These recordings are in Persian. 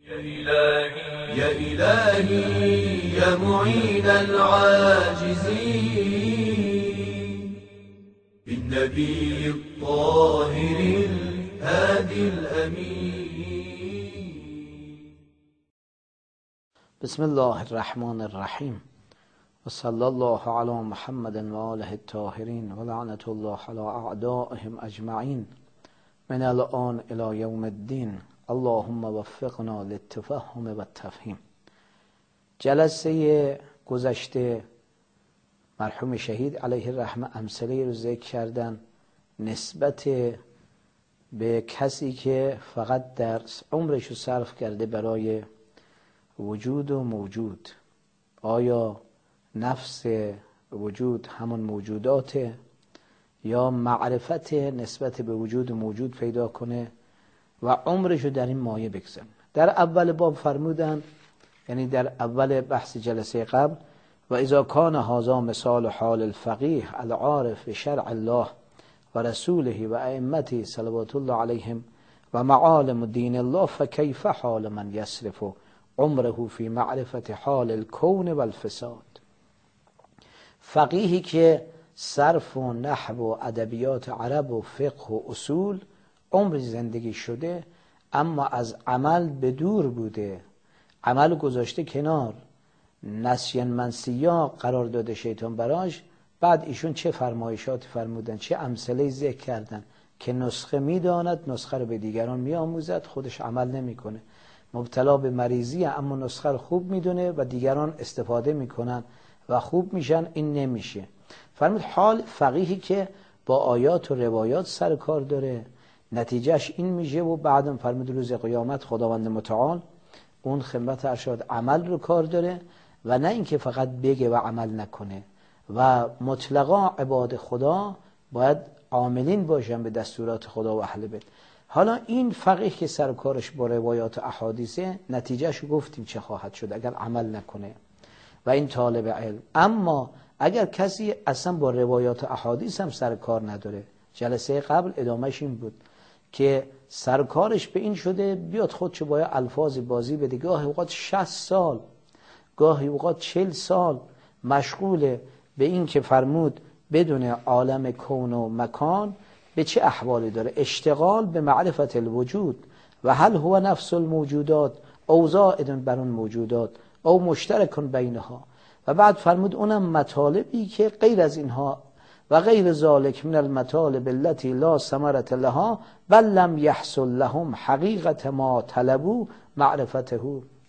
يا إلهي يا معين العاجزين بالنبي الطاهر الهادي الأمين. بسم الله الرحمن الرحیم و صلی الله علی محمد و آله الطاهرین و لعنت الله علی اعدائهم اجمعین من الان الی یوم الدین. اللهم وفقنا للتفهم و التفهیم. جلسه گذشته مرحوم شهید علیه الرحمه امثله رو ذکر کردن نسبت به کسی که فقط در عمرش رو صرف کرده برای وجود و موجود. آیا نفس وجود همون موجوداته یا معرفت نسبت به وجود و موجود پیدا کنه و عمرشو در این مایه بگذرونه؟ در اول باب فرمودن، یعنی در اول بحث جلسه قبل، و اذا کان هذا مثال حال الفقیه العارف بشرع الله و رسوله و ائمته صلوات الله علیهم و معالم دین الله فکیف حال من یصرف عمره فی معرفت حال الکون و الفساد. فقیهی که صرف و نحو و ادبیات عرب و فقه و اصول عمر زندگی شده اما از عمل به دور بوده، عمل گذاشته کنار، نسیان منسیا قرار داده شیطان براش. بعد ایشون چه فرمایشاتی فرمودن، چه امثله ذکر کردن که نسخه میداند نسخه رو به دیگران میآموزد، خودش عمل نمیکنه، مبتلا به مریضیه اما نسخه رو خوب میدونه و دیگران استفاده میکنن و خوب میشن. این نمیشه. فرمود حال فقیهی که با آیات و روایات سر کار داره نتیجهش این میشه. و بعدم فرمود روز قیامت خداوند متعال اون خدمت ارشاد عمل رو کار داره و نه اینکه فقط بگه و عمل نکنه. و مطلقا عباد خدا باید عاملین باشن به دستورات خدا و اهل بیت. حالا این فقیه که سر کارش با روایات و احادیثه نتیجهش گفتیم چه خواهد شد اگر عمل نکنه و این طالب علم. اما اگر کسی اصلا با روایات و احادیث هم سر کار نداره، جلسه قبل ادامهش این بود که سرکارش به این شده بیاد خودشو باید الفاظ بازی بده، گاهی اوقات 60 سال گاهی اوقات 40 سال مشغول به این که فرمود بدون عالم کون و مکان به چه احوالی داره، اشتغال به معرفت الوجود و هل هو نفس الموجودات او زائد بر اون موجودات او مشترک بینها. و بعد فرمود اونم مطالبی که غیر از اینها و غیر ذالک من المطالب التي لا ثمرة لها بل لم يحصل لهم حقیقت ما طلبوا معرفته،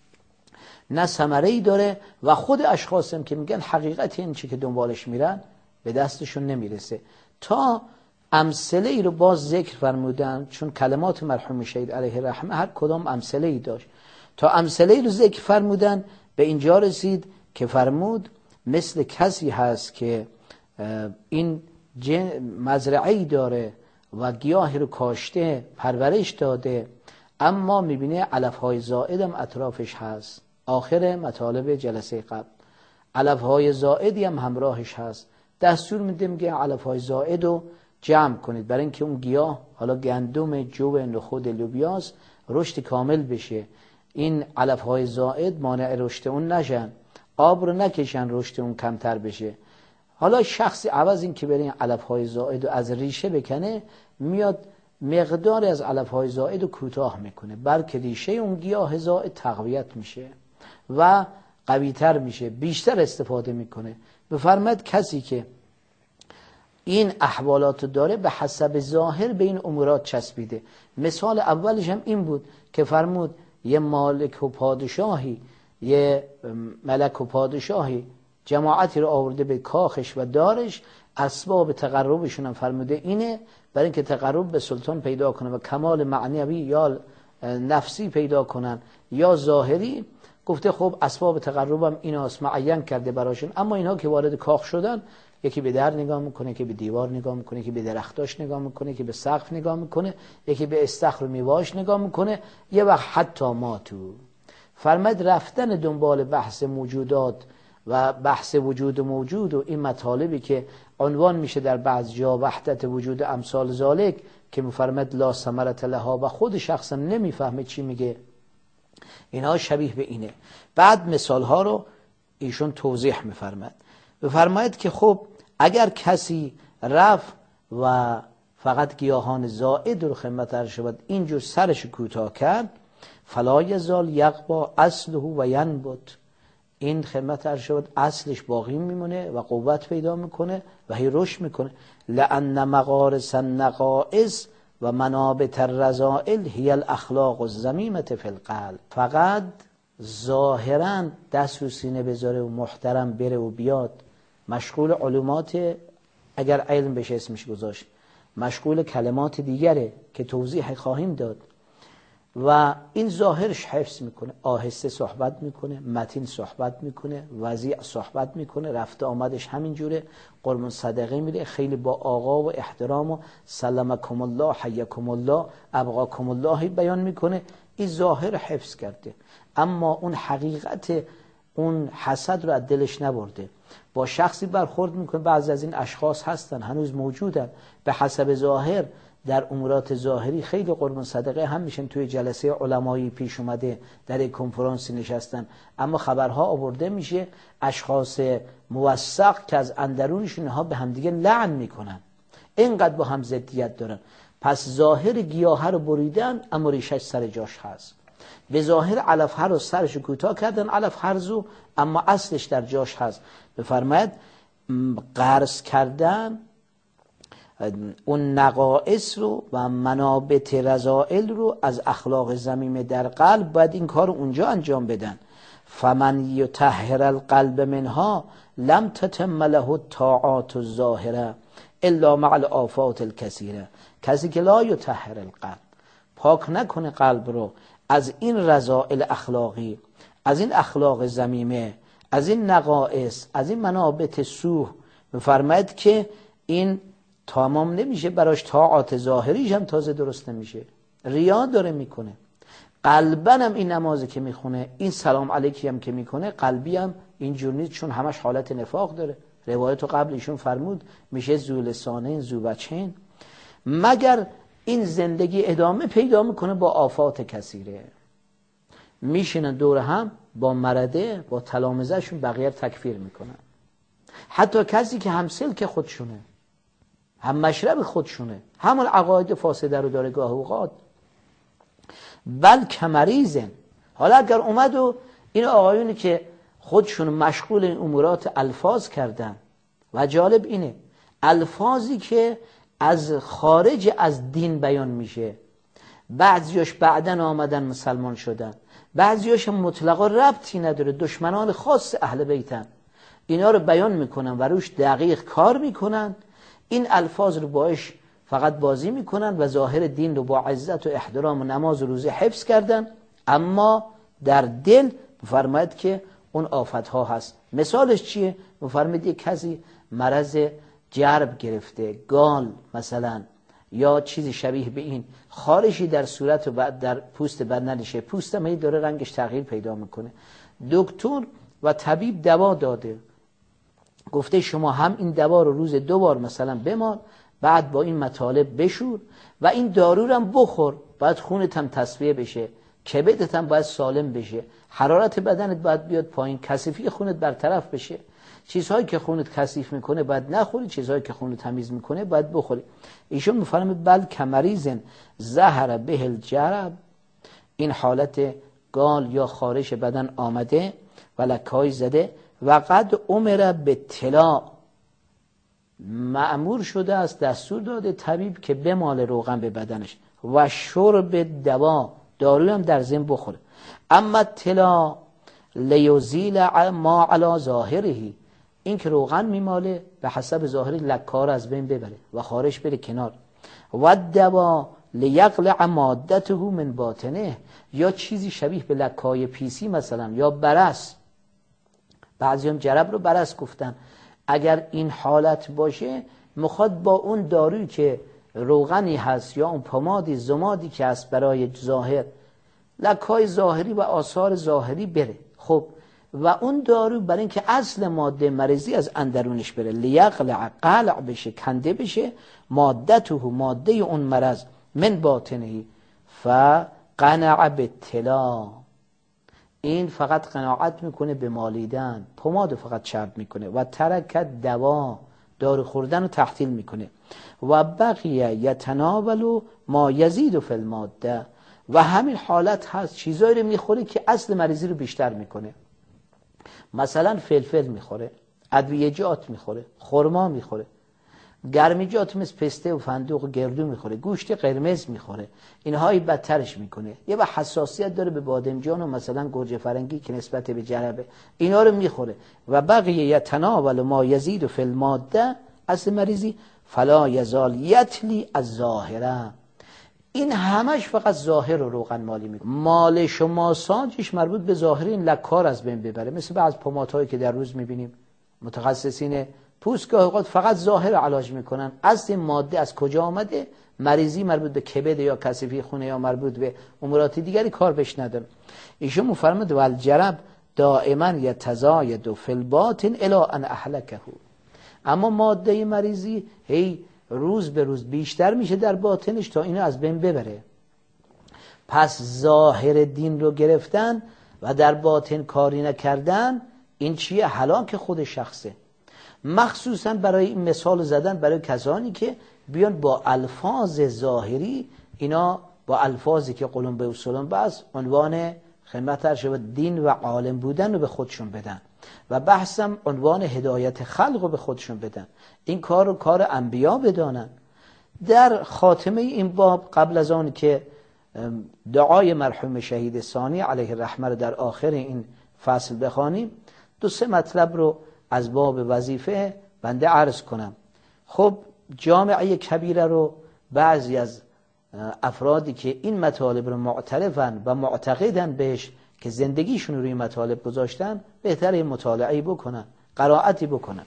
نه ثمره‌ای داره و خود اشخاص هم که میگن حقیقت این چی که دنبالش میرن به دستشون نمیرسه. تا امثله ای رو باز ذکر فرمودن، چون کلمات مرحوم شهید علیه الرحمه هر کدام امثله ای داشت. تا امثله ای رو ذکر فرمودن به اینجا رسید که فرمود مثل کسی هست که این مزرعه‌ای داره و گیاهی رو کاشته پرورش داده اما میبینه علفهای زائدم اطرافش هست. آخر مطالب جلسه قبل علفهای زائدی هم همراهش هست. دستور میده میگه علفهای زائد رو جمع کنید برای اینکه اون گیاه، حالا گندم، جو، نخود، لوبیاست، رشد کامل بشه. این علفهای زائد مانع رشد اون نشن، آب رو نکشن رشد اون کمتر بشه. حالا شخصی عوض این که بره این علفهای زائد رو از ریشه بکنه میاد مقداری از علفهای زائد رو کوتاه میکنه بلکه ریشه اون گیاه زائد تقویت میشه و قویتر میشه، بیشتر استفاده میکنه. بفرماید کسی که این احوالات داره به حسب ظاهر به این امورات چسبیده. مثال اولش هم این بود که فرمود یه مالک و پادشاهی، یه ملک و پادشاهی جماعتی رو آورده به کاخش و دارش، اسباب تقربشون هم فرموده اینه برای اینکه تقرب به سلطان پیدا کنه و کمال معنوی یا نفسی پیدا کنن یا ظاهری. گفته خب اسباب تقربم ایناست، معین کرده براشون. اما اینها که وارد کاخ شدن یکی به در نگاه میکنه، یکی به دیوار نگاه میکنه، یکی به درختاش نگاه میکنه، یکی به سقف نگاه میکنه، یکی به استخر و میواش نگاه میکنه، یه وقت حتی ما تو فرمد رفتن دنبال بحث موجودات و بحث وجود و موجود و این مطالبی که عنوان میشه در بعض جا وحدت وجود امثال ذالک که میفرمد لا ثمرة لها و خود شخصم نمیفهمه چی میگه، اینها شبیه به اینه. بعد مثال ها رو ایشون توضیح میفرماید که خب اگر کسی رفت و فقط گیاهان زائد رو خدمت عرض شود اینجور سرش کوتاه کرد، فلا یزال یقبا اصله و ینبت، این خدمت عرض شود اصلش باقی میمونه و قوت پیدا میکنه و هی رشد میکنه. لأن مغارس النقائص و منابت الرذائل هی الاخلاق الذمیمة فی القلب. فقط ظاهرا دست رو سینه بذاره و محترم بره و بیاد، مشغول علومات، اگر علم بشه اسمش گذاشت، مشغول کلمات دیگره که توضیح خواهیم داد، و این ظاهرش حفظ میکنه، آهسته صحبت میکنه، متین صحبت میکنه، وضیع صحبت میکنه، رفته آمدش همین جوره، قربون صدقه میره، خیلی با آقا و احترام و سلمکم الله حیکم الله ابقاکم الله بیان میکنه. این ظاهر حفظ کرده، اما اون حقیقت اون حسد رو از دلش نبرده. با شخصی برخورد میکنه، بعضی از این اشخاص هستن هنوز موجودن، به حسب ظاهر در امورات ظاهری خیلی قربان صدقه هم میشن، توی جلسه علمایی پیش اومده، در یک کنفرانسی نشستن، اما خبرها آورده میشه اشخاص موثق که از اندرونشون ها به همدیگه لعن میکنن، اینقدر با هم ضدیت دارن. پس ظاهر گیاه رو بریدن اما ریشش سر جاش هست. به ظاهر علف رو سرش کوتاه کردن، علف هرزو، اما اصلش در جاش هست. بفرماید قرض کردن اون نقائص رو و منابت رذائل رو از اخلاق ذمیمه در قلب، باید این کار رو اونجا انجام بدن. فمن یطهر القلب منها لم تتم له الطاعات الظاهره الا مع الآفات الکثیره. کسی که لا یطهر القلب، پاک نکنه قلب رو از این رذائل اخلاقی، از این اخلاق ذمیمه، از این نقائص، از این منابت سوء، بفرماید که این تمام نمیشه براش، طاعات ظاهریش هم تازه درست نمیشه، ریا داره میکنه. قلبا هم این نمازی که میخونه، این سلام علیکی هم که میکنه، قلبی هم اینجور نیست، چون همش حالت نفاق داره. روایتو قبل ایشون فرمود میشه ذو لسانین ذو وجهین، مگر این زندگی ادامه پیدا میکنه با آفات کثیره. میشینن دور هم با مرده، با تلامذهشون بقیه تکفیر میکنن، حتی کسی که هم سلک خودشونه، هم مشرب خودشونه، همون عقاید فاسده رو داره گاه اوقات. بل کمریزن. حالا اگر اومد و این آقایونی که خودشون مشغول این امورات الفاظ کردن، و جالب اینه الفاظی که از خارج از دین بیان میشه، بعضیاش بعدن آمدن مسلمان شدن، بعضیاش مطلقا ربطی نداره، دشمنان خاص اهل بیتن، اینا رو بیان میکنن و روش دقیق کار میکنن، این الفاظ رو باش فقط بازی میکنن و ظاهر دین رو با عزت و احترام و نماز و روزه حفظ کردن، اما در دل بفرماید که اون آفت ها هست. مثالش چیه؟ بفرماید یک کسی مرض جرب گرفته، گال مثلا، یا چیزی شبیه به این، خارشی در صورت و بعد در پوست بدنشه، پوست هم داره رنگش تغییر پیدا میکنه، دکتر و طبیب دوا داده، گفته شما هم این دوا رو روز 2 بار مثلا بمال، بعد با این مطالب بشور و این دارو رو هم بخور، باید خونت هم تصفیه بشه، کبدت هم باید سالم بشه، حرارت بدنت باید بیاد پایین، کثیفی خونت برطرف بشه، چیزهایی که خونت کثیف میکنه باید نخوری، چیزهایی که خونت تمیز میکنه باید بخوری. ایشون میفرمه بل کمریزن زهر به الجرب، این حالت گال یا خارش بدن آمده و لکای زده، و قد امر به طلا، مأمور شده است، دستور داده طبیب که بمال روغن به بدنش، و شرب دوا، دارو هم در ضمن بخوره. اما طلا لیزیل ما علی ظاهره، این که روغن میماله به حسب ظاهری لکار از بین ببره و خارش بره کنار. و دوا لیقلع مادته من باطنه، یا چیزی شبیه به لکای پیسی مثلا، یا برس، بعضی هم جرب رو برس گفتن. اگر این حالت باشه مخواد با اون دارویی که روغنی هست یا اون پمادی زمادی که هست برای ظاهر، لکای ظاهری و آثار ظاهری بره. خب و اون دارو برای اینکه اصل ماده مرضی از اندرونش بره، لیقلع، قلع بشه، کنده بشه، مادته، ماده اون مرض، من باطنهی، فقنع بالطلا، این فقط قناعت میکنه به مالیدن، پماد فقط چرب میکنه. و ترکت دوا، دارو خوردن رو تحصیل میکنه. و بقیه یتناول ما یزید فی الماده، و همین حالت هست، چیزایی رو میخوره که اصل مریضی رو بیشتر میکنه. مثلا فلفل میخوره، ادویه‌جات میخوره، خرما میخوره، گرمیجات مثل پسته و فندق و گردو میخوره، گوشت قرمز میخوره، اینهایی بدترش میکنه. یه با حساسیت داره به بادمجان و مثلا گوجه فرنگی که نسبت به جربه، اینا رو میخوره. و بقیه یتناول ما یزید فی الماده، اصل مریضی، فلا یزال یتلی از ظاهره. این همش فقط ظاهر رو روغن مالی میکنه. مالش و ماساجش مربوط به ظاهر، این لکار از بین ببره. مثل بعض پمادهایی که در روز میبینیم متخصصین پوست گاهی اوقات فقط ظاهر علاج میکنن، اصل ماده از کجا آمده، مریضی مربوط به کبد یا کثیفی خونه یا مربوط به امورات دیگری کار بهش نداره. ایشون مفرماد والجرب دائما یتزاید فی الباطن الی ان اهلکه. اما ماده مریضی هی روز به روز بیشتر میشه در باطنش تا اینو از بین ببره. پس ظاهر دین رو گرفتن و در باطن کاری نکردن، این چیه؟ هلاک خود شخصه. مخصوصا برای این مثال زدن برای کسانی که بیان با الفاظ ظاهری، اینا با الفاظی که قلم به اصولم بس عنوان خدمت شد دین و عالم بودن رو به خودشون بدن و بحثم عنوان هدایت خلق رو به خودشون بدن. این کار رو کار انبیا بدانن. در خاتمه این باب، قبل از آن که دعای مرحوم شهید ثانی علیه الرحمه رو در آخر این فصل بخوانیم، 2-3 مطلب رو از باب وظیفه بنده عرض کنم. خب جامعه کبیره رو بعضی از افرادی که این مطالب رو معترفن و معتقدن بهش که زندگیشون رو روی مطالب گذاشتن، بهتره مطالعه بکنن، قرائتی بکنن.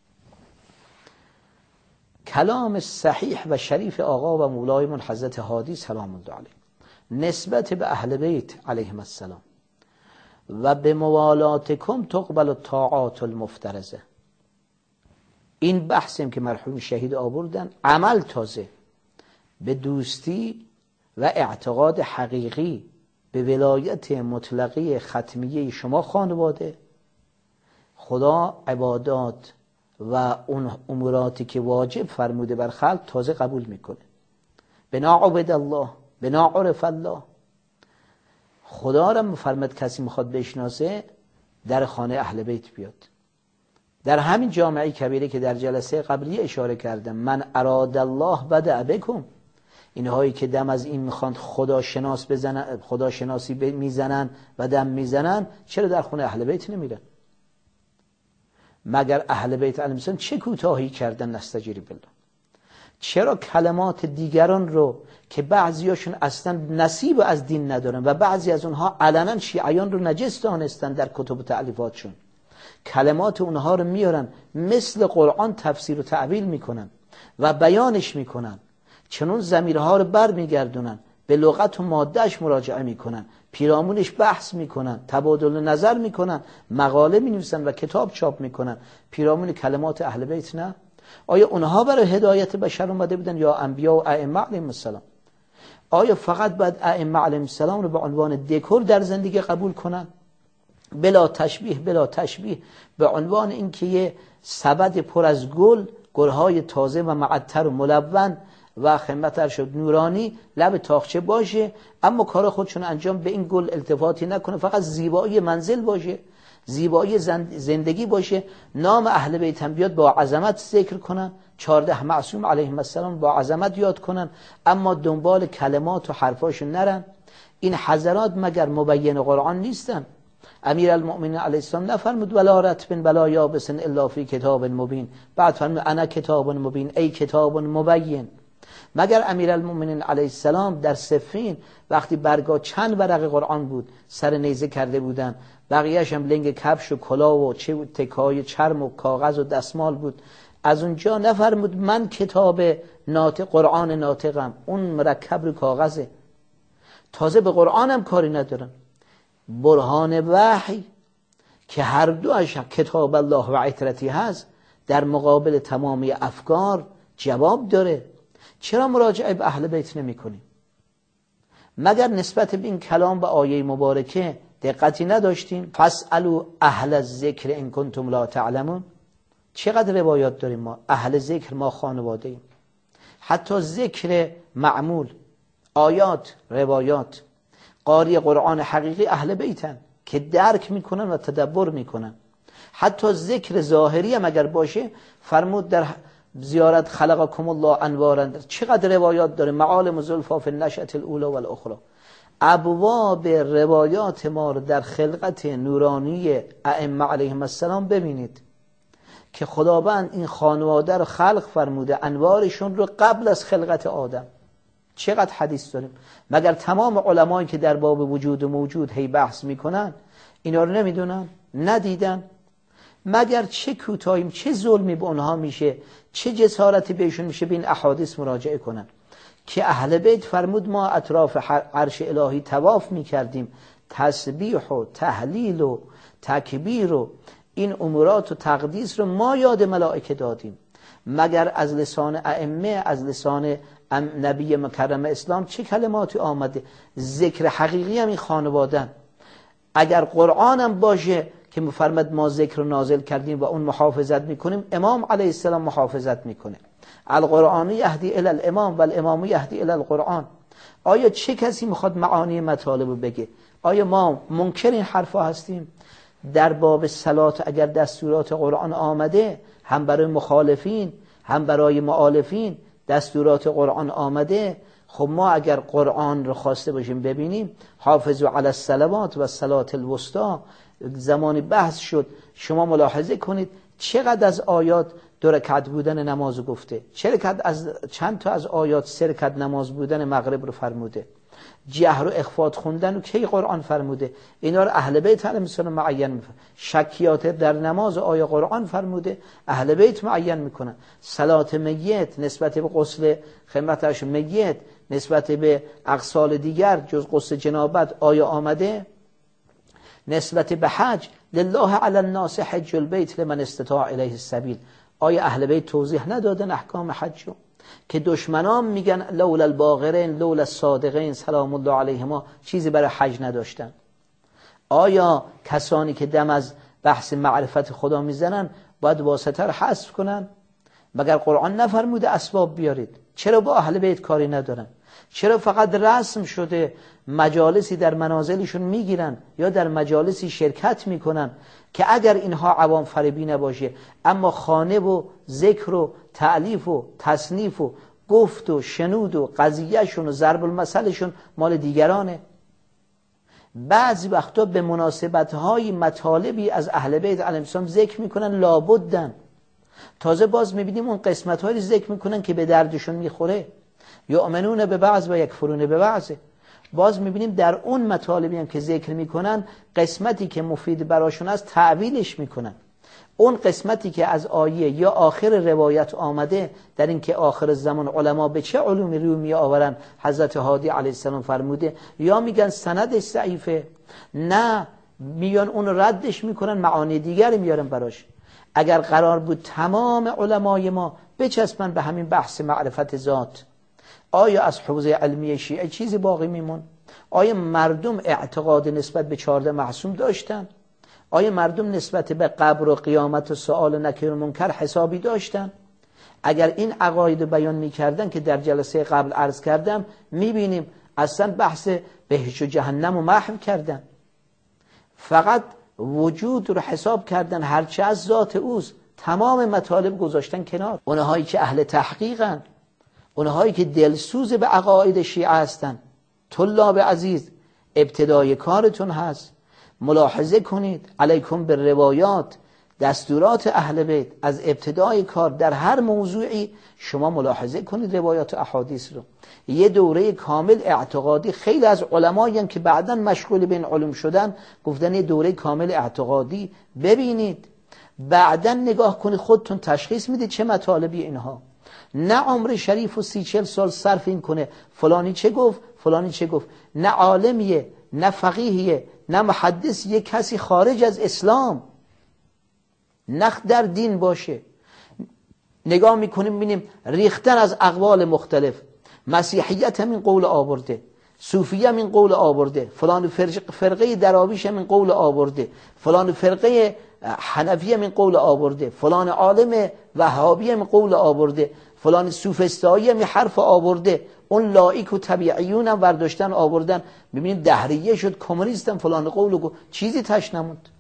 کلام صحیح و شریف آقا و مولایمون حضرت هادی سلام الله علیه نسبت به اهل بیت علیهم السلام و به موالاتکم تقبل الطاعات المفترضه، این بحثیم که مرحوم شهید آوردن، عمل تازه به دوستی و اعتقاد حقیقی به ولایت مطلقه ختمیه شما خانواده، خدا عبادات و اون اموراتی که واجب فرموده بر خلق تازه قبول میکنه. بنا عبد الله، بنا عرف الله. خدا را مفرمد کسی میخواد بشناسه در خانه اهل بیت بیاد. در همین جامعه کبیره که در جلسه قبلی اشاره کردم، من اراد الله بدأ بکم، اینهایی که دم از این میخوان خداشناسی میزنن و دم میزنن، چرا در خونه اهل بیت نمیرن؟ مگر اهل بیت علیهم السلام چه کوتاهی کردن؟ نستجیری بالله. چرا کلمات دیگران رو که بعضیاشون اصلا نصیب از دین ندارن و بعضی از اونها علنا شیعیان رو نجس دانستن در کتب و تألیفاتشون، کلمات اونها رو میارن مثل قرآن تفسیر و تعبیل میکنن و بیانش میکنن، چنون ضمیرها رو بر میگردونن، به لغت و مادهش مراجعه میکنن، پیرامونش بحث میکنن، تبادل نظر میکنن، مقاله مینویسن و کتاب چاپ میکنن پیرامون کلمات اهل بیت. نه، آیا اونها برای هدایت بشر اومده بودن یا انبیا و ائمه علیهم السلام؟ آیا فقط باید ائمه علیهم السلام رو به عنوان دکور در زندگی قبول کنن؟ بلا تشبیه، بلا تشبیه، به عنوان اینکه یه سبد پر از گلهای تازه و معطر و ملون و خدمت شد نورانی لب تاخچه باشه، اما کار خودشون انجام به این گل التفاتی نکنه، فقط زیبایی منزل باشه، زیبایی زندگی باشه، نام اهل بیت هم بیاد با عظمت ذکر کنن، 14 معصوم علیهم السلام با عظمت یاد کنن، اما دنبال کلمات و حرفاشون نرن. این حضرات مگر مبین قرآن نیستن؟ امیر المؤمنین علیه السلام نفرمود ولا رطب ولا یابس الا فی کتاب مبین؟ بعد فرمود انا کتاب مبین، ای کتاب مبین. مگر امیر المؤمنین علیه السلام در صفین وقتی برگاه چند ورق قرآن بود سر نیزه کرده بودن، بقیهش هم لنگ کفش و کلاه و چه تکای چرم و کاغذ و دستمال بود، از اونجا نفرمود من کتاب ناطق قرآن ناطقم، اون مرکب رو کاغذه، تازه به قرآن هم کاری ندارن. برهان وحی که هر دوش کتاب الله و عطرتی هست در مقابل تمامی افکار جواب داره. چرا مراجعه به اهل بیت نمی کنیم؟ مگر نسبت به این کلام و آیه مبارکه دقتی نداشتیم. فاسألوا اهل الذکر ان کنتم لا تعلمون. چقدر روایات داریم ما؟ اهل ذکر ما خانواده ایم. حتی ذکر معمول، آیات، روایات، قاری قرآن حقیقی اهل بیتن که درک میکنن و تدبر میکنن. حتی ذکر ظاهری هم اگر باشه، فرمود در زیارت خلقکم الله انوارا، چقدر روایات داره، معالم زلفا فی النشأة الاولی والاخرى. ابواب روایات ما رو در خلقت نورانی ائمه علیهم السلام ببینید که خداوند این خانواده رو خلق فرموده، انوارشون رو قبل از خلقت آدم. چقدر حدیث داریم. مگر تمام علمایی که در باب وجود و موجود هی بحث میکنن اینا رو نمیدونن؟ ندیدن؟ مگر چه کوتاهیم، چه ظلمی به اونها میشه، چه جسارتی بهشون میشه به این احادیث مراجعه کنن که اهل بیت فرمود ما اطراف عرش الهی طواف میکردیم، تسبیح و تهلیل و تکبیر و این امورات و تقدیس رو ما یاد ملائکه دادیم. مگر از لسان ائمه، از لسان نبی مکرم اسلام چه کلماتی آمده؟ ذکر حقیقی هم این خانوادن. اگر قرآن هم باشه که مفرمد ما ذکر رو نازل کردیم و اون محافظت میکنیم، امام علیه السلام محافظت میکنه. القرآن یهدی الی الامام و الامام یهدی الی القرآن. آیا چه کسی میخواد معانی مطالب رو بگه؟ آیا ما منکر این حرفا هستیم؟ در باب صلات اگر دستورات قرآن آمده، هم برای مخالفین هم برای مؤالفین دستورات قرآن آمده، خب ما اگر قرآن رو خواسته باشیم ببینیم، حافظوا علی الصلوات و الصلاة الوسطی، زمانی بحث شد شما ملاحظه کنید چقدر از آیات 2 رکعت بودن نماز گفته، چند تا از آیات 3 رکعت نماز بودن مغرب رو فرموده، جهر و اخفات خوندن و کی قرآن فرموده. اینا رو اهل بیت علیهم السلام معین میکنن. شکیات در نماز آیه قرآن فرموده، اهل بیت معین میکنن. صلات میت نسبت به غسل خدمتش میت، نسبت به اغسال دیگر جز غسل جنابت آیه آمده. نسبت به حج لله علی الناس حج البیت لمن استطاع الیه السبیل، آیه اهل بیت توضیح ندادن احکام حج رو که دشمنان میگن لولا الباغرین لولا الصادقین سلام الله علیهما چیزی برای حج نداشتن. آیا کسانی که دم از بحث معرفت خدا میزنن باید واسطه رو حذف کنن؟ مگر قرآن نفرموده اسباب بیارید؟ چرا با اهل بیت کاری ندارن؟ چرا فقط رسم شده مجالسی در منازلشون میگیرن یا در مجالسی شرکت میکنن که اگر اینها عوام فریبی نباشه، اما خانه و ذکر و تألیف و تصنیف و گفت و شنود و قضیهشون و ضرب المثلشون مال دیگرانه. بعضی وقتا به مناسبت‌های مطالبی از اهل بیت علیهم السلام ذکر میکنن لابدن، تازه باز میبینیم اون قسمت‌هایی ذکر میکنن که به دردشون میخوره، یؤمنون به بعض و یکفرون به بعض. باز میبینیم در اون مطالبی هم که ذکر میکنن قسمتی که مفید براشون است تعویلش میکنن. اون قسمتی که از آیه یا آخر روایت آمده در این که آخر زمان علما به چه علومی رو می آورن، حضرت هادی علیه السلام فرموده، یا میگن سندش ضعیفه، نه میان اون ردش میکنن، معانی دیگری میارن براش. اگر قرار بود تمام علمای ما بچسبن به همین بحث معرفت ذات، آیا از حوزه علمی شیعه چیزی باقی میمون؟ آیا مردم اعتقاد نسبت به 14 معصوم داشتن؟ آیا مردم نسبت به قبر و قیامت و سؤال و نکیر و منکر حسابی داشتن؟ اگر این عقاید بیان میکردن که در جلسه قبل عرض کردم، میبینیم اصلا بحث بهشت و جهنم رو محو کردن، فقط وجود رو حساب کردن، هرچه از ذات اوست تمام مطالب گذاشتن کنار. اونهایی که اهل تحقیقن، اونهایی که دلسوز به عقاید شیعه هستن، طلاب عزیز ابتدای کارتون هست ملاحظه کنید، علیکم به روایات، دستورات اهل بیت از ابتدای کار در هر موضوعی شما ملاحظه کنید روایات احادیث رو. یه دوره کامل اعتقادی، خیلی از علمایی که بعداً مشغول به این علوم شدن گفتن یه دوره کامل اعتقادی ببینید، بعداً نگاه کنید خودتون تشخیص میدید چه مطالبی اینها. نه عمر شریف و 30-40 سال صرف این کنه فلانی چه گفت فلانی چه گفت، نه عالمیه نه فقیهیه نه محدث، یک کسی خارج از اسلام نخ در دین باشه. نگاه میکنیم بینیم ریختن از اقوال مختلف، مسیحیت همین قول آورده، صوفیه هم این قول آورده، فلان فرقه دراویش هم این قول آورده، فلان فرقه حنفی هم این قول آورده، فلان عالم وهابی هم این قول آورده، فلان سوفسطایی هم این حرف آورده، اون لایک و طبیعیون هم برداشتن آوردن. ببینید دهریه شد، کمونیست هم فلان قول چیزی تش نموند.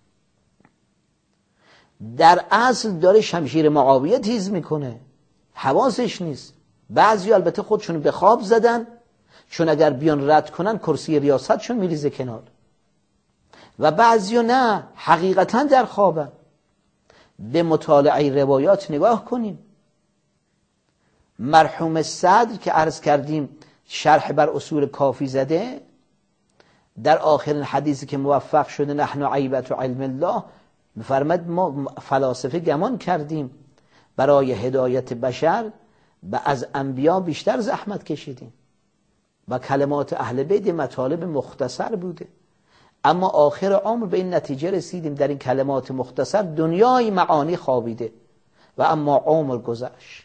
در اصل داره شمشیر معاویه تیز میکنه، حواسش نیست. بعضی البته خودشون به خواب زدن، چون اگر بیان رد کنن کرسی ریاستشون میریزه کنار، و بعضی نه، حقیقتا در خوابن. به مطالعه روایات نگاه کنیم. مرحوم صدر که عرض کردیم شرح بر اصول کافی زده، در آخرین حدیثی که موفق شده نحن عیبت علم الله، می‌فرماید ما فلاسفه گمان کردیم برای هدایت بشر از انبیا بیشتر زحمت کشیدیم و کلمات اهل بیت مطالب مختصر بوده، اما آخر عمر به این نتیجه رسیدیم در این کلمات مختصر دنیای معانی خوابیده و اما عمر گذشت.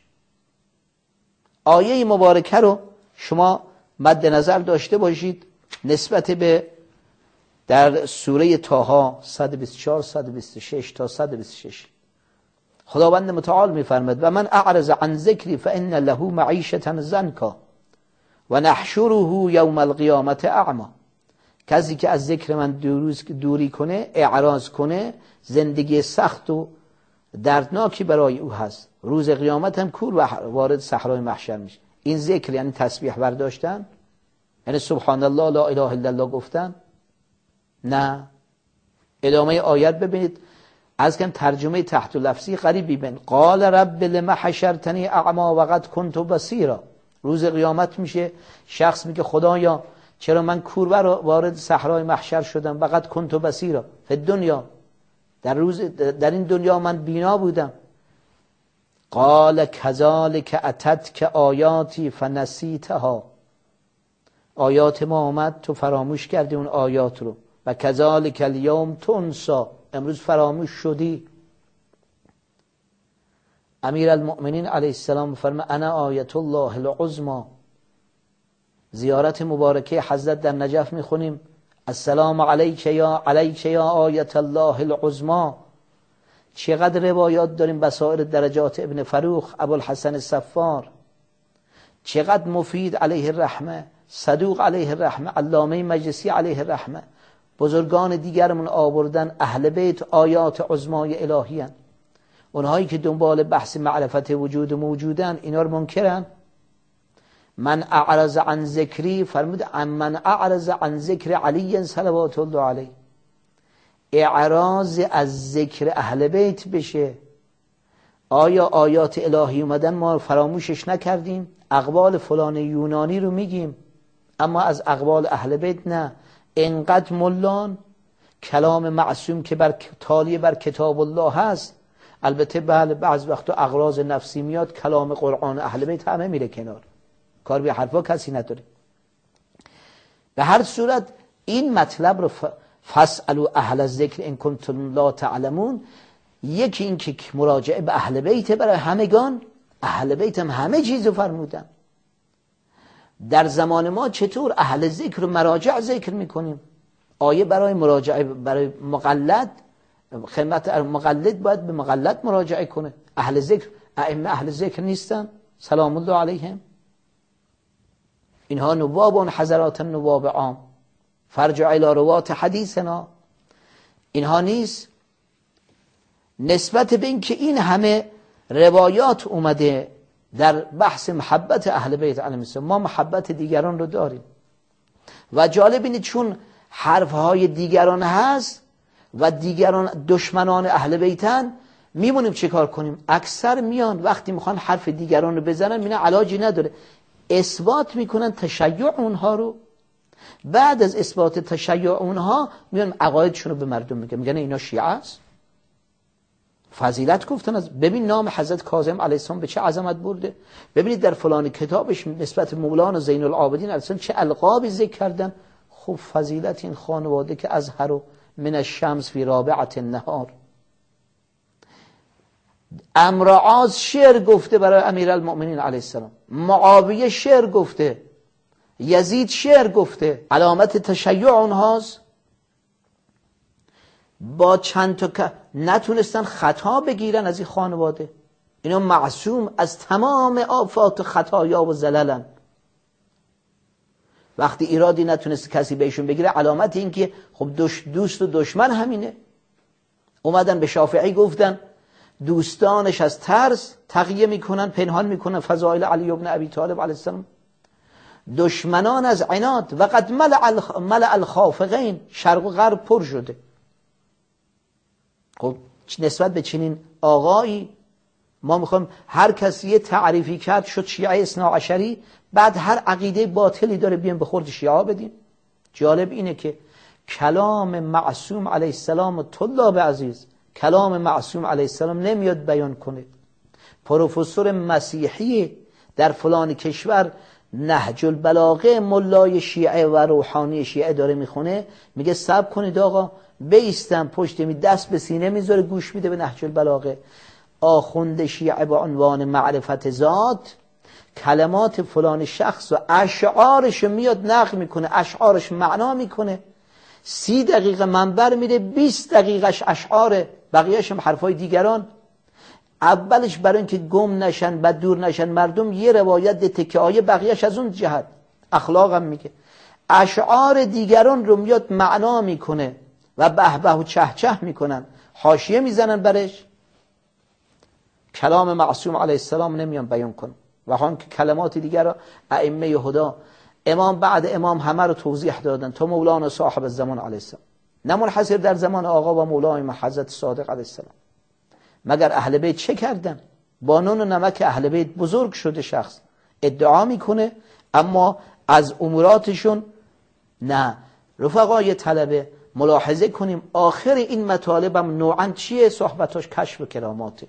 آیه مبارکه رو شما مد نظر داشته باشید نسبت به در سوره طه 124 126 تا 126. خداوند متعال می‌فرماید و من اعرض عن ذکری فان له معیشة ضنکا و نحشره یوم القیامة اعما. کسی که از ذکر من دوری کنه، اعراض کنه، زندگی سخت و دردناکی برای او هست، روز قیامت هم کور و وارد صحرای محشر میشه. این ذکر یعنی تسبیح برداشتن، یعنی سبحان الله لا اله الا الله گفتن؟ نه. ادامه آیت ببینید، از کم ترجمه تحت لفظی غریبی بین قال رب لما حشرتنی اعما وقد كنت بصیرا. روز قیامت میشه شخص میگه خدایا چرا من کور وارد صحرای محشر شدم، وقد كنت بصیرا فی الدنیا، در این دنیا من بینا بودم. قال كذلك اتتك آیاتی فنسیتها. آیات ما آمد تو فراموش کردی اون آیات رو، و كذلك اليوم تنسى، امروز فراموش شدی. امیر المؤمنین علیه السلام فرمود انا آیت الله العظمی. زیارت مبارکه حضرت در نجف میخونیم السلام علیک یا آیت الله العظمی. چقدر روایات داریم، بصائر درجات ابن فروخ، ابوالحسن الصفار، چقدر مفید علیه الرحمه، صدوق علیه الرحمه، علامه مجلسی علیه الرحمه، بزرگان دیگرمون آوردن اهل بیت آیات عظمای الهی هن. اونهایی که دنبال بحث معرفت وجود و موجودن اینا رو منکرن. من اعرض عن ذکری، فرمود من اعرض عن ذکر علی صلوات الله علیه. اعراض از ذکر اهل بیت بشه. آیا آیات الهی اومدن ما فراموشش نکردیم؟ اقوال فلان یونانی رو میگیم، اما از اقوال اهل بیت نه. انقدر ملان کلام معصوم که تالی بر کتاب الله هست، البته بله بعض وقتا اغراض نفسی میاد، کلام قرآن اهل بیت همه میره کنار، کار به حرفا کسی نداره. به هر صورت این مطلب رو فاسألوا اهل الذکر ان کنتم لا تعلمون، یکی این که مراجعه به اهل بیت برای همگان، اهل بیت هم همه چیزو فرمودن. در زمان ما چطور اهل ذکر رو مراجع ذکر میکنیم؟ آیه برای مراجعه برای مقلد، خدمت مقلد باید به مقلد مراجعه کنه. اهل ذکر، ائمه اهل ذکر نیستن سلام الله علیهم؟ اینها نواب حضرات نواب عام، فرجع الی روات حدیثنا، اینها نیست. نسبت به این که این همه روایات اومده در بحث محبت اهل بیت علیهم السلام، ما محبت دیگران رو داریم و جالب اینه چون حرفهای دیگران هست و دیگران دشمنان اهل بیتن، میمونیم چه کار کنیم؟ اکثر میان وقتی میخوان حرف دیگران رو بزنن میبینن علاجی نداره، اثبات میکنن تشیع اونها رو. بعد از اثبات تشیع اونها میان عقایدشون رو به مردم میگن اینا شیعه است. فضیلت گفتن از ببین نام حضرت کاظم علیه السلام به چه عظمت برده، ببینید در فلان کتابش نسبت مولانا زین العابدین علیه السلام چه القابی ذکر کردن. خوب فضیلت این خانواده که ازهر من الشمس فی رابعه النهار. امرعاز شعر گفته برای امیرالمؤمنین علیه السلام، معاویه شعر گفته، یزید شعر گفته، علامت تشیع اونهاست. با چند تا نتونستن خطا بگیرن از این خانواده. اینا معصوم از تمام آفات خطایا و زللن. وقتی ایرادی نتونست کسی بهشون بگیره، علامت این که خب دوست و دشمن همینه. اومدن به شافعی گفتن دوستانش از ترس تقیه میکنن، پنهان میکنن فضائل علی ابن ابی طالب علیه السلام، دشمنان از عناد. و قد ملأ الخافقین، شرق و غرب پر شده. خب نسبت به چنین آقایی ما میخوایم هر کسی یه تعریفی کرد شد شیعه اثناعشری، بعد هر عقیده باطلی داره بیان به خورد شیعه بدیم. جالب اینه که کلام معصوم علیه السلام و طلاب عزیز کلام معصوم علیه السلام نمیاد بیان کنه. پروفسور مسیحی در فلان کشور نهج البلاغه ملای شیعه و روحانی شیعه داره میخونه، میگه صبر کنید آقا، بیستم پشت می دست به سینه میذاره گوش میده به نهج البلاغه. آخوند شیعه با عنوان معرفت ذات کلمات فلان شخص و اشعارش میاد نقل میکنه، اشعارش معنا میکنه. 30 دقیقه منبر میره، 20 دقیقش اشعاره، بقیهش هم حرفای دیگران. اولش برای اینکه گم نشن بعد دور نشن مردم، یه روایت تکه آیه، بقیهش از اون جهت اخلاقم میگه. اشعار دیگران رو میاد معنا میکنه و به به و چه چه میکنن، حاشیه میزنن برش. کلام معصوم علیه السلام نمیان بیان کنن. و هم که کلمات دیگر را ائمه هدا، امام بعد امام همه رو توضیح دادن، تو مولانا صاحب الزمان علیه السلام، نه منحصر در زمان آقا و مولای حضرت صادق علیه السلام. مگر اهل بیت چه کردن؟ با نون و نمک اهل بیت بزرگ شده شخص ادعا میکنه، اما از اموراتشون نه. رفقای طلبه ملاحظه کنیم آخر این مطالبم نوعا چیه؟ صحبتاش کشف و کراماته.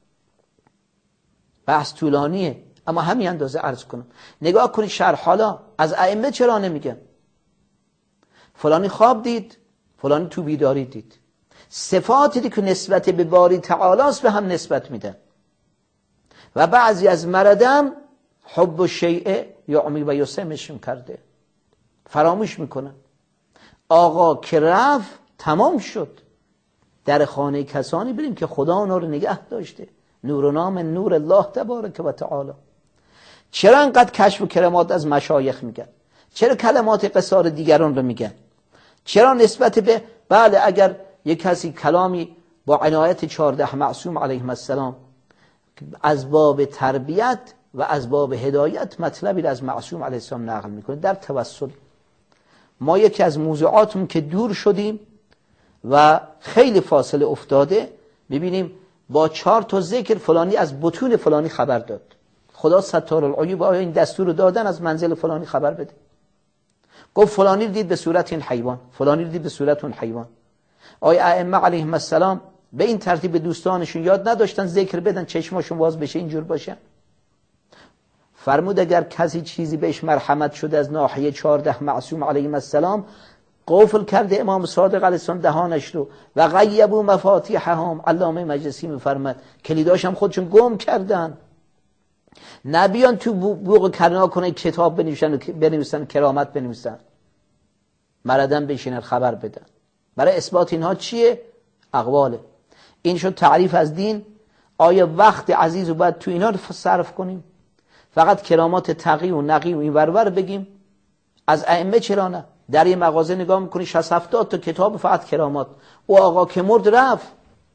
بحث طولانیه اما همین اندازه عرض کنم. نگاه کنید شرح حالا از ائمه چرا نمیگن؟ فلانی خواب دید، فلانی تو بیداری دید. صفاتی که نسبت به باری تعالی است به هم نسبت میدن. و بعضی از مردم حب و شیعه یعمی و یسمشون کرده، فراموش میکنن. آقا که رفت تمام شد. در خانه کسانی بریم که خدا اونا رو نگه داشته. نور و نام نور الله تبارک و تعالی. چرا انقدر کشف و کرامات از مشایخ میگن؟ چرا کلمات قصار دیگران رو میگن؟ چرا نسبت به بله اگر یک کسی کلامی با عنایت 14 معصوم علیهم السلام از باب تربیت و از باب هدایت مطلبی از معصوم علیه السلام نقل میکنه در توسل، ما یکی از موضوعاتمون که دور شدیم و خیلی فاصله افتاده، ببینیم با 4 تا ذکر فلانی از بطون فلانی خبر داد. خدا ستار العیوب آیا این دستور رو دادن از منزل فلانی خبر بده؟ گفت فلانی دید به صورت این حیوان، فلانی دید به صورت اون حیوان. آیا ائمه علیهم السلام به این ترتیب به دوستانشون یاد نداشتن ذکر بدن چشماشون باز بشه اینجور باشه؟ فرمود اگر کسی چیزی بهش مرحمت شده از ناحیه 14 معصوم علیهم السلام، قفل کرده امام صادق علیه السلام دهانش رو و غیبوا مفاتیحهم. علامه مجلسی میفرماد کلیداش هم خودشون گم کردن. نبیان تو بوق کرنا کنه کتاب بنویسن کرامت بنویسن، مردم بشینن خبر بدن. برای اثبات اینها چیه؟ اقواله. این شد تعریف از دین. آیا وقت عزیز رو باید تو اینا صرف کنیم؟ فقط کرامات تقی و نقی و این ورور بگیم؟ از ائمه چرا نه؟ در یه مغازه نگاه میکنی 60-70 تا کتاب فقط کرامات. او آقا که مرد رفت.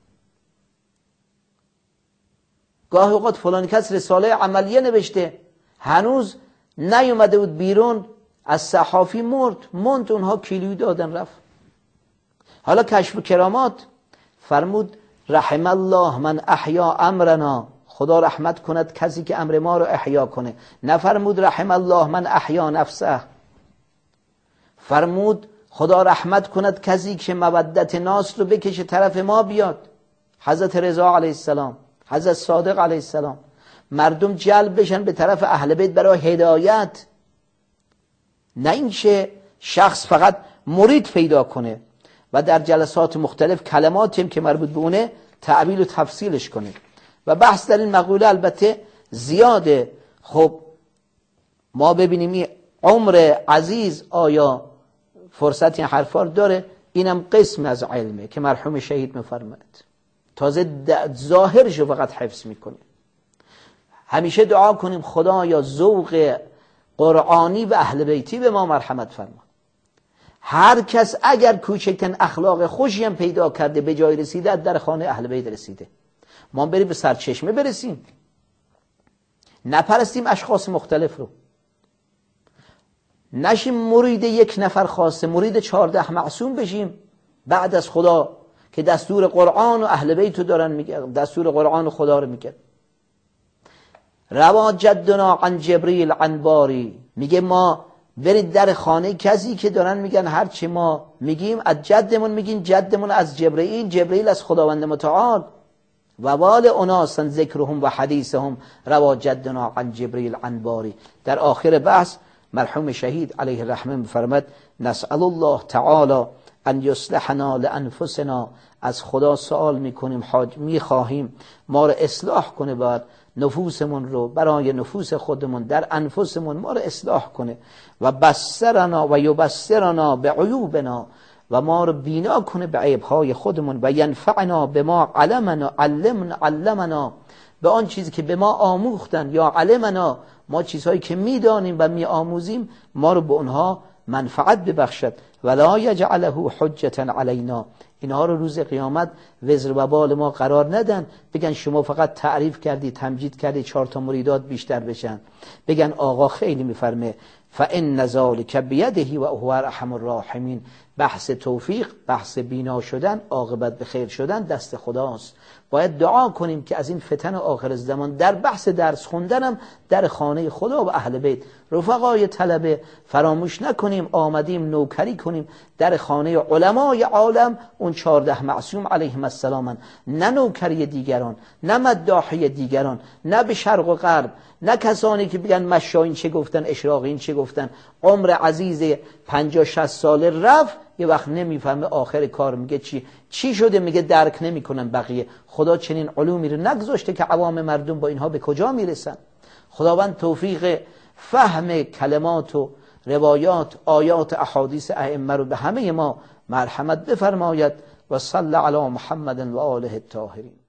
گاهی اوقات فلان کس رساله عملیه نوشته هنوز نیومده بود بیرون، از صحافی موند اونها کیلویی دادن رفت. حالا کشف کرامات فرمود رحم الله من احیا امرنا، خدا رحمت کند کسی که امر ما رو احیا کنه. نفرمود رحم الله من احیا نفسه، فرمود خدا رحمت کند کسی که مودت ناس رو بکشه طرف ما بیاد. حضرت رضا علیه السلام، حضرت صادق علیه السلام، مردم جلب بشن به طرف اهل بیت برای هدایت، نه اینکه شخص فقط مرید پیدا کنه و در جلسات مختلف کلماتیم که مربوط به اونه تعبیل و تفصیلش کنه. و بحث در این مقوله البته زیاده. خب ما ببینیم عمر عزیز آیا فرصت این حرفا داره؟ اینم قسم از علمه که مرحوم شهید میفرماید. تازه ظاهرشو فقط حفظ میکنه. همیشه دعا کنیم خدایا ذوق قرآنی و اهل بیتی به ما مرحمت فرما. هر کس اگر کوچکترین اخلاق خوشی هم پیدا کرده به جای رسیده، در خانه اهل بیت رسیده. ما بریم به سرچشمه برسیم، نپرستیم اشخاص مختلف رو، نشیم مرید یک نفر خاصه، مرید 14 معصوم بشیم بعد از خدا که دستور قرآن و اهل بیت رو دارن میگن، دستور قرآن و خدا رو میگن. روا جدنا عن جبریل عن باری، میگه ما برید در خانه کسی که دارن میگن هر چی ما میگیم از جدمون میگین، جدمون از جبرئیل، جبرئیل از خداوند متعال. و وال اناسا ذکرهم و حدیثهم روا جدنا عن جبریل عن باری. در آخر بحث مرحوم شهید علیه الرحمه میفرماد نسأل الله تعالی ان یصلحنا لانفسنا، از خدا سوال میکنیم، میخواهیم ما رو اصلاح کنه، بعد نفوسمون رو، برای نفوس خودمون در انفسمون ما رو اصلاح کنه. و بصرنا و یبصرنا به عیوبنا، و ما رو بینا کنه به عیبهای خودمون. و ینفعنا به ما علمنا، به آن چیزی که به ما آموختن، یا علمنا، ما چیزهایی که میدانیم و میآموزیم ما رو به اونها منفعت ببخشد. ولا یجعله حجة علینا، اینها رو روز قیامت وزر و بال ما قرار ندن، بگن شما فقط تعریف کردی، تمجید کردی 4 تا مریدات بیشتر بشن، بگن آقا خیلی میفرمه فإن ذلک بیده و هو ارحم الراحمین. بحث توفیق، بحث بینا شدن، عاقبت به خیر شدن دست خداست. باید دعا کنیم که از این فتن آخر الزمان در بحث درس خوندنم در خانه خدا و اهل بیت رفقای طلبه فراموش نکنیم، آمدیم نوکری کنیم در خانه علمای عالم، اون 14 معصوم علیهم السلام، نه نوکری دیگران، نه مداحی دیگران، نه به شرق و غرب، نه کسانی که بگن مشایین چه گفتن، اشراقیین چه گفتن. عمر عزیز 50-60 ساله رفت، یه وقت نمیفهمه آخر کار میگه چی شده، میگه درک نمیکنن بقیه. خدا چنین علومی رو نگذاشته که عوام مردم با اینها به کجا میرسن. خداوند توفیق فهم کلمات و روایات، آیات، احادیث ائمه رو به همه ما مرحمت بفرماید. و صلی علی محمد و آله الطاهرین.